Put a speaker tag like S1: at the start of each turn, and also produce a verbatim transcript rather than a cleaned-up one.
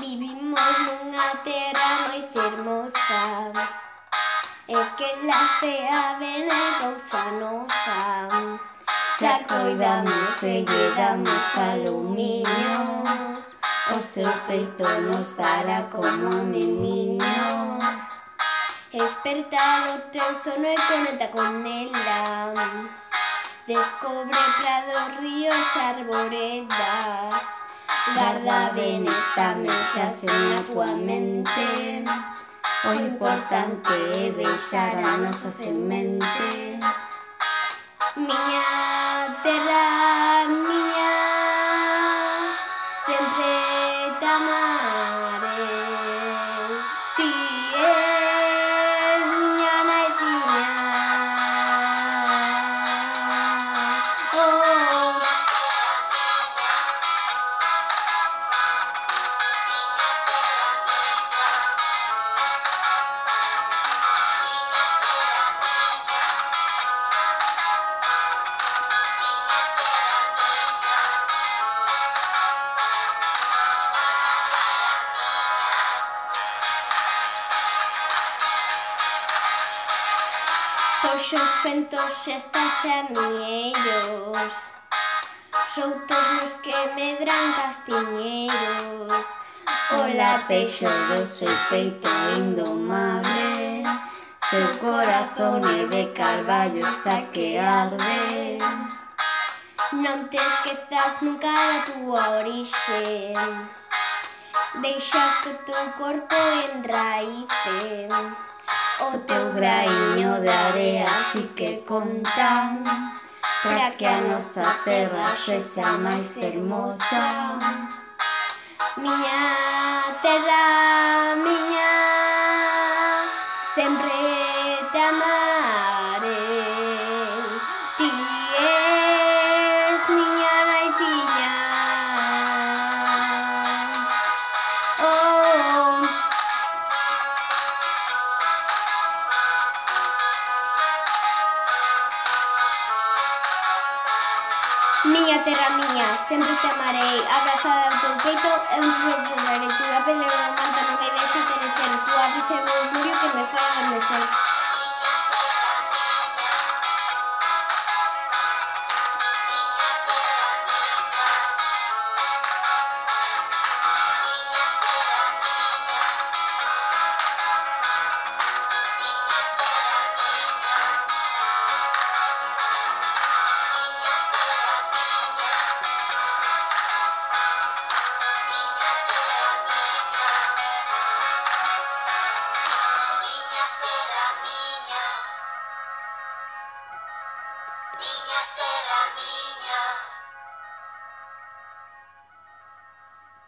S1: Vivimos nunha terra moi fermosa e que lastea ben é cousa nosa. Se a coidamos e lle damos alumiños, o seu peito nos dará como a meniños. Esperta o teu sono e conecta con ela. Descobre prados, ríos, arboredas. Garda ben esta mensaxe na tua mente. O importante é deixar a nosa semente. Miña terra, miña, sempre te amarei. Ti és miña naiciña. Oh. Toxos fentos xestas e amiellos, soutos nos que medran castiñeiros. O latexo do seu peito indomable, seu corazón é de carballo está que arde. Non te esquezas nunca da túa orixe, deixa que o teu corpo enraíce. O teu graiño de area si que conta, para que a nosa terra sexa máis fermosa. Miña terra, miña, sempre te amarei. Ti és miña naiciña. Oh. Miña terra, miña, sempre te amarei. Abrazada ao teu peito, eu recorrerei. Tua pele me manta, non me deixa perecer. Tua risa é o murmurio que me fai adormecer. Miña terra.